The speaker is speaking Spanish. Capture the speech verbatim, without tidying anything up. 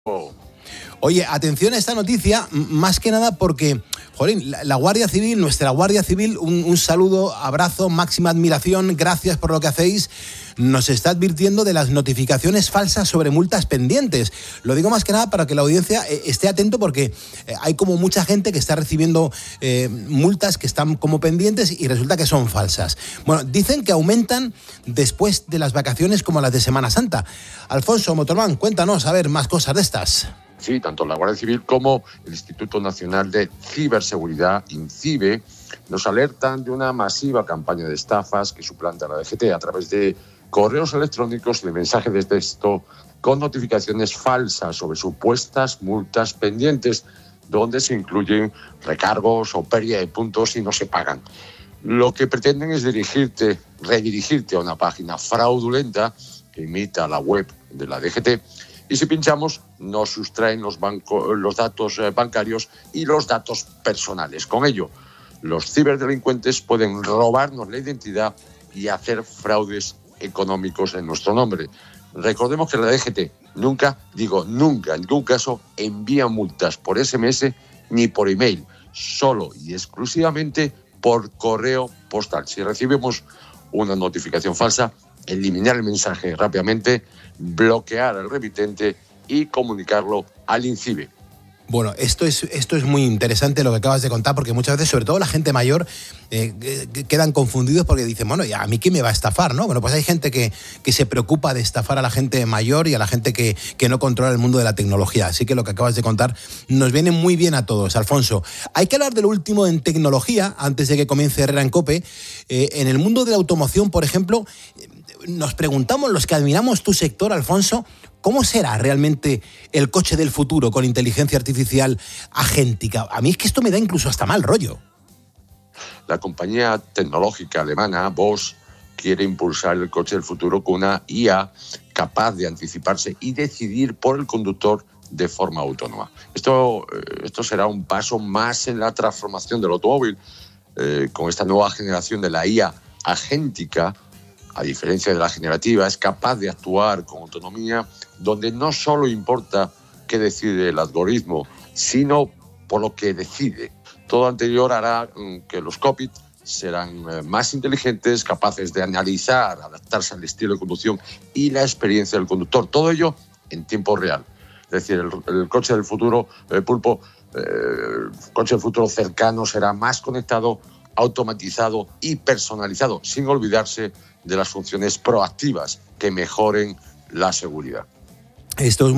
Oh. Oye, atención a esta noticia, más que nada porque, jolín, la, la Guardia Civil, nuestra Guardia Civil, un, un saludo, abrazo, máxima admiración, gracias por lo que hacéis, nos está advirtiendo de las notificaciones falsas sobre multas pendientes. Lo digo más que nada para que la audiencia eh, esté atento porque eh, hay como mucha gente que está recibiendo eh, multas que están como pendientes y resulta que son falsas. Bueno, dicen que aumentan después de las vacaciones como las de Semana Santa. Alfonso Motorman, cuéntanos, a ver, más cosas de estas. Sí, tanto la Guardia Civil como el Instituto Nacional de Ciberseguridad, INCIBE, nos alertan de una masiva campaña de estafas que suplanta la D G T a través de correos electrónicos y de mensajes de texto con notificaciones falsas sobre supuestas multas pendientes, donde se incluyen recargos o pérdida de puntos si no se pagan. Lo que pretenden es dirigirte, redirigirte a una página fraudulenta que imita la web de la D G T. Y si pinchamos, nos sustraen los, banco, los datos eh, bancarios y los datos personales. Con ello, los ciberdelincuentes pueden robarnos la identidad y hacer fraudes económicos en nuestro nombre. Recordemos que la D G T nunca, digo nunca, en ningún caso, envía multas por ese eme ese ni por email, solo y exclusivamente por correo postal. Si recibimos una notificación falsa, eliminar el mensaje rápidamente, bloquear al remitente y comunicarlo al INCIBE. Bueno, esto es, esto es muy interesante lo que acabas de contar, porque muchas veces, sobre todo la gente mayor, eh, quedan confundidos porque dicen, bueno, ¿y a mí quién me va a estafar, no? Bueno, pues hay gente que, que se preocupa de estafar a la gente mayor y a la gente que, que no controla el mundo de la tecnología. Así que lo que acabas de contar nos viene muy bien a todos, Alfonso. Hay que hablar de lo último en tecnología, antes de que comience Herrera en COPE. Eh, en el mundo de la automoción, por ejemplo, nos preguntamos, los que admiramos tu sector, Alfonso, ¿cómo será realmente el coche del futuro con inteligencia artificial agéntica? A mí es que esto me da incluso hasta mal rollo. La compañía tecnológica alemana Bosch quiere impulsar el coche del futuro con una I A capaz de anticiparse y decidir por el conductor de forma autónoma. Esto, esto será un paso más en la transformación del automóvil. Eh, con esta nueva generación de la I A agéntica, a diferencia de la generativa, es capaz de actuar con autonomía, donde no solo importa qué decide el algoritmo, sino por lo que decide. Todo anterior hará que los cockpits serán más inteligentes, capaces de analizar, adaptarse al estilo de conducción y la experiencia del conductor. Todo ello en tiempo real. Es decir, el, el coche del futuro, el Pulpo, eh, el coche del futuro cercano será más conectado, automatizado y personalizado, sin olvidarse de las funciones proactivas que mejoren la seguridad. Esto es